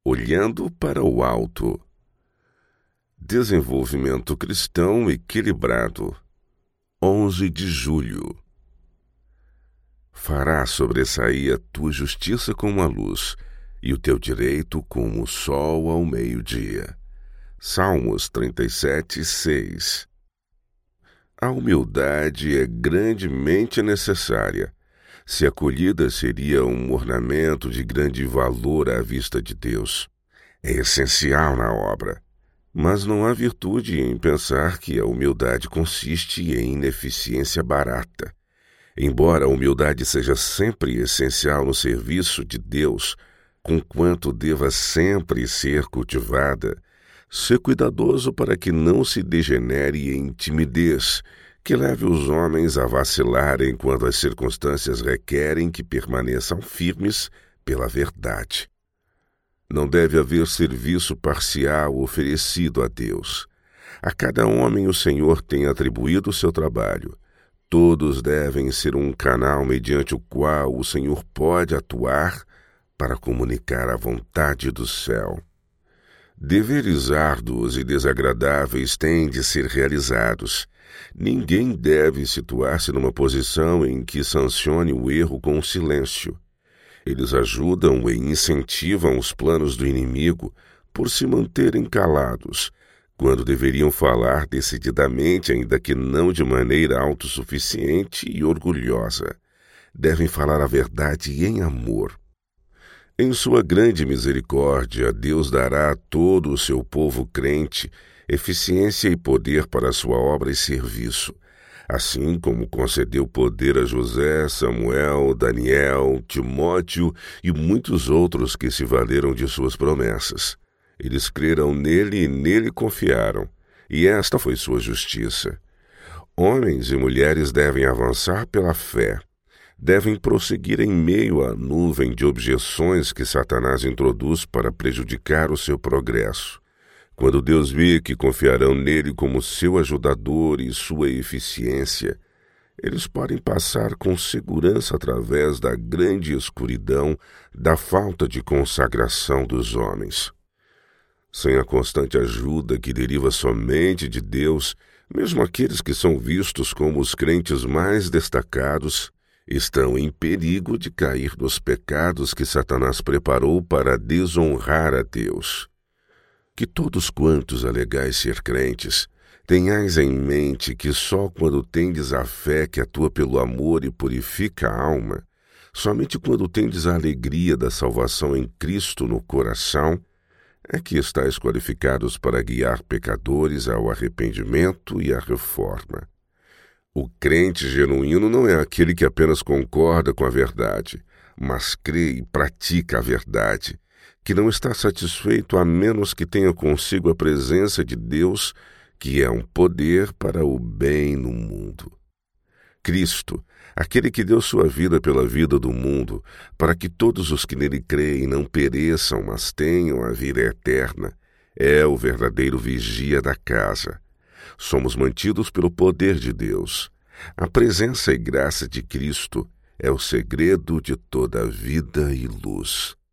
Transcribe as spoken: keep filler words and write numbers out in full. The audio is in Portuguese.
Olhando para o alto. Desenvolvimento cristão equilibrado. onze de julho. Farás sobressair a tua justiça como a luz, e o teu direito como o sol ao meio-dia. Salmos trinta e sete, seis. A humildade é grandemente necessária. Se acolhida, seria um ornamento de grande valor à vista de Deus. É essencial na obra. Mas não há virtude em pensar que a humildade consiste em ineficiência barata. Embora a humildade seja sempre essencial no serviço de Deus, conquanto deva sempre ser cultivada, ser cuidadoso para que não se degenere em timidez, que leve os homens a vacilarem quando as circunstâncias requerem que permaneçam firmes pela verdade. Não deve haver serviço parcial oferecido a Deus. A cada homem o Senhor tem atribuído o seu trabalho. Todos devem ser um canal mediante o qual o Senhor pode atuar para comunicar a vontade do céu. Deveres árduos e desagradáveis têm de ser realizados. Ninguém deve situar-se numa posição em que sancione o erro com silêncio. Eles ajudam e incentivam os planos do inimigo por se manterem calados, quando deveriam falar decididamente, ainda que não de maneira autossuficiente e orgulhosa. Devem falar a verdade em amor. Em sua grande misericórdia, Deus dará a todo o seu povo crente eficiência e poder para a sua obra e serviço, assim como concedeu poder a José, Samuel, Daniel, Timóteo e muitos outros que se valeram de suas promessas. Eles creram nele e nele confiaram, e esta foi sua justiça. Homens e mulheres devem avançar pela fé. Devem prosseguir em meio à nuvem de objeções que Satanás introduz para prejudicar o seu progresso. Quando Deus vê que confiarão nele como seu ajudador e sua eficiência, eles podem passar com segurança através da grande escuridão da falta de consagração dos homens. Sem a constante ajuda que deriva somente de Deus, mesmo aqueles que são vistos como os crentes mais destacados, estão em perigo de cair nos pecados que Satanás preparou para desonrar a Deus. Que todos quantos alegais ser crentes, tenhais em mente que só quando tendes a fé que atua pelo amor e purifica a alma, somente quando tendes a alegria da salvação em Cristo no coração, é que estáis qualificados para guiar pecadores ao arrependimento e à reforma. O crente genuíno não é aquele que apenas concorda com a verdade, mas crê e pratica a verdade, que não está satisfeito a menos que tenha consigo a presença de Deus, que é um poder para o bem no mundo. Cristo, aquele que deu sua vida pela vida do mundo, para que todos os que nele creem não pereçam, mas tenham a vida eterna, é o verdadeiro vigia da casa. Somos mantidos pelo poder de Deus. A presença e graça de Cristo é o segredo de toda a vida e luz.